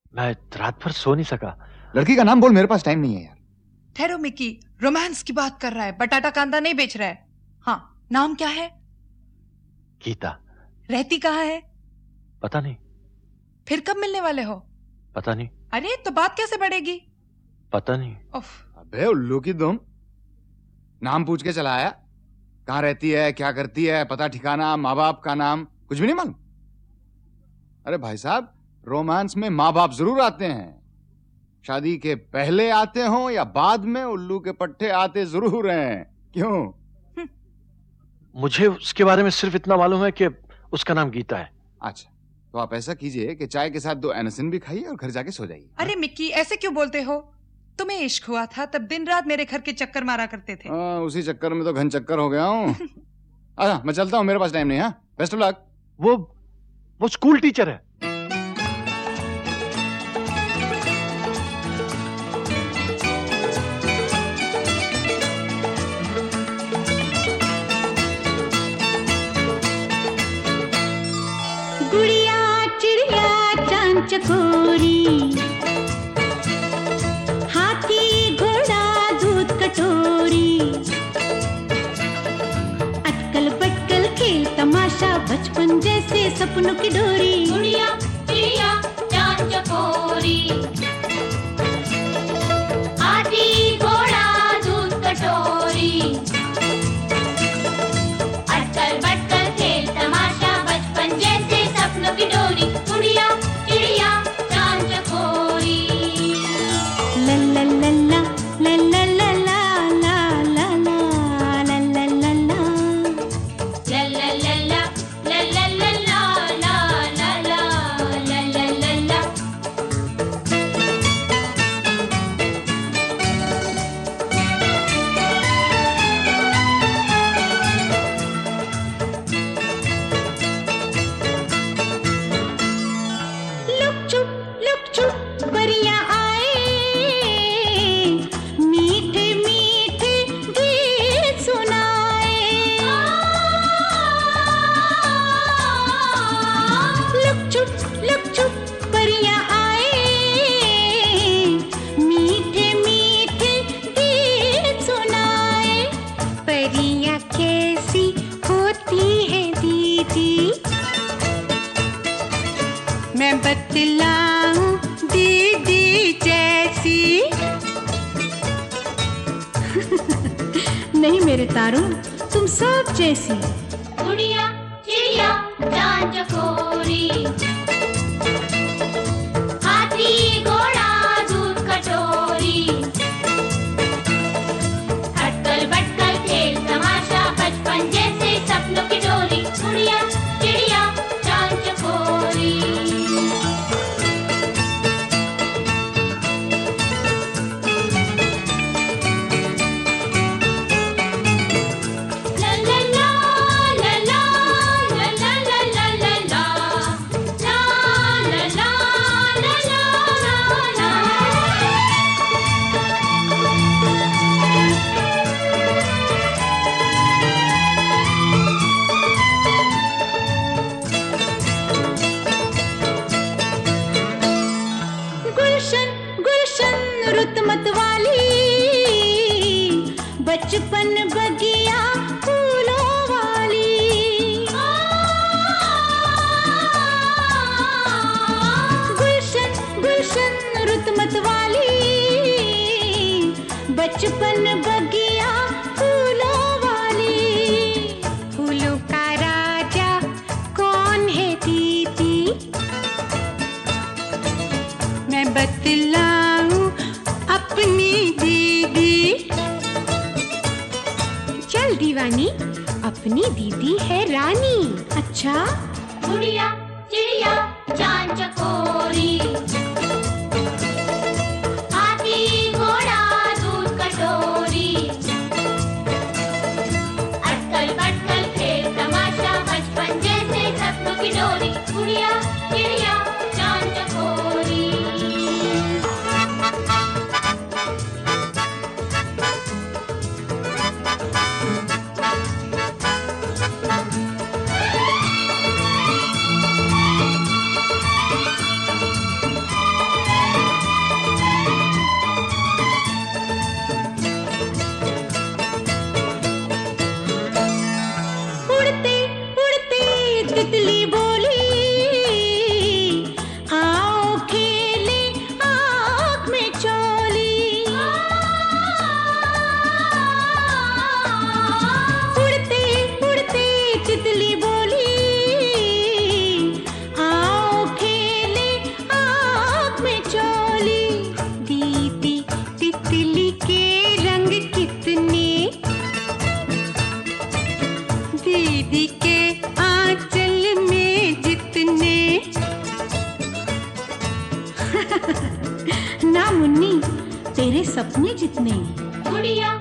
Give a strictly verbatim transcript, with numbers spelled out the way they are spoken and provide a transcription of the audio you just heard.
मैं रात भर सो नहीं सका। लड़की का नाम बोल, मेरे पास टाइम नहीं है यार। ठहरो मिकी, रोमांस की बात कर रहा है, बटाटा कांदा नहीं बेच रहा है। हाँ, नाम क्या है? गीता। रहती कहाँ है? पता नहीं। फिर कब मिलने वाले हो? पता नहीं। अरे तो बात कैसे बढ़ेगी? पता नहीं। उफ। अबे उल्लू की दुम, नाम पूछ के चला आया। कहाँ रहती है, क्या करती है, पता ठिकाना, माँ बाप का नाम कुछ भी नहीं मालूम। अरे भाई साहब, रोमांस में माँ बाप जरूर आते हैं, शादी के पहले आते हो या बाद में, उल्लू के पट्टे आते जरूर हैं। क्यों? मुझे उसके बारे में सिर्फ इतना मालूम है कि उसका नाम गीता है। अच्छा, तो आप ऐसा कीजिए कि चाय के साथ दो एनसिन भी खाइए और घर जाके सो जाइए। अरे मिक्की, ऐसे क्यों बोलते हो? तुम्हें इश्क हुआ था तब दिन रात मेरे घर के चक्कर मारा करते थे। आ, उसी चक्कर में तो घन चक्कर हो गया हूँ। अच्छा, मैं चलता हूँ, मेरे पास टाइम नहीं है। Best of luck. वो वो स्कूल टीचर है। गुड़िया चिड़िया चांद चकोरी, हाथी घोड़ा दूध कटोरी, अटकल बटकल खेल तमाशा, बचपन जैसे सपनों की डोरी। गुड़िया चिड़िया चांद चकोरी, हाथी घोड़ा दूध कटोरी, अटकल बटकल खेल तमाशा, बचपन जैसे सपनों की डोरी। गुड़िया चिड़िया चांद चकोरी। ला ला ला ला ला ला ला ला ला ला ला ला ला ला ला। ला ला ला ला ला ला ला ला ला ला ला ला ला ला। लुक चुप लुक चुप परियां आए, मीठे मीठे गीत सुनाए। लुक चुप लुक चुप परियां आए, मीठे मीठे गीत सुनाए। परियां कैसी होती है दीदी, मैं बतलाऊं दीदी जैसी। नहीं मेरे तारों, तुम सब जैसी। गुड़िया चिड़िया चांद चकोरी, हाथी घोड़ा दूध कटोरी, अटकल बटकल खेल तमाशा, बचपन जैसे सपनों की डोरी। गुड़िया चिड़िया चांद चकोरी। ला ला ला ला ला ला ला ला ला ला ला ला ला ला ला ला। गुलशन गुलशन रुत मतवाली, बचपन बगिया फूलों वाली। गुलशन गुलशन रुत मतवाली, बचपन बगिया फूलों वाली। फूलों का राजा कौन है दीदी, मैं बतलाऊं अपनी दीदी। चल दीवानी, अपनी दीदी है रानी। अच्छा, गुड़िया चिड़िया चांद चकोरी, हाथी घोड़ा दूध कटोरी, अटकल बटकल खेल तमाशा, बचपन जैसे सपनों की डोरी। गुड़िया चिड़िया चांद चकोरी। ना मुन्नी तेरे सपने जितने गुड़िया